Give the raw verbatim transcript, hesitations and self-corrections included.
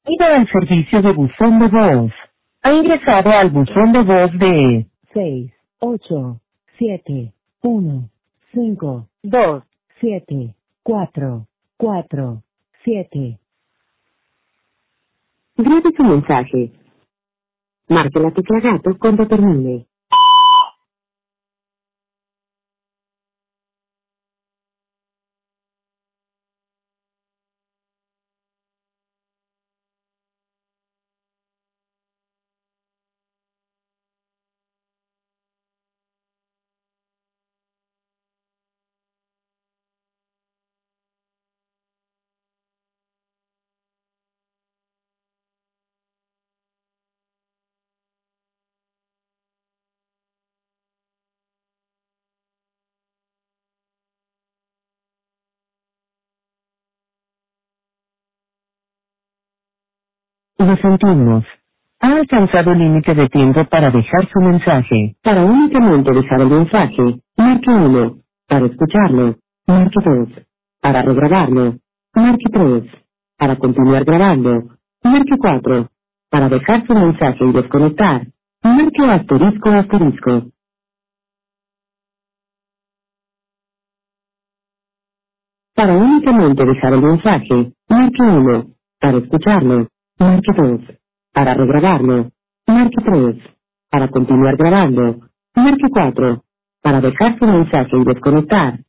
Ida al servicio de buzón de voz. Ha ingresado al buzón de voz de seis, ocho, siete, uno, cinco, dos, siete, cuatro, cuatro, siete. Grabe su mensaje. Marque la tecla gato cuando termine. Lo sentimos. Ha alcanzado el límite de tiempo para dejar su mensaje. Para únicamente dejar el mensaje, marque uno. Para escucharlo, marque dos. Para regrabarlo, marque tres. Para continuar grabando, marque cuatro. Para dejar su mensaje y desconectar, marque asterisco asterisco. Para únicamente dejar el mensaje, marque uno. Para escucharlo, marque dos. Para regrabarlo, marque tres. Para continuar grabando, marque cuatro. Para dejar su mensaje y desconectar,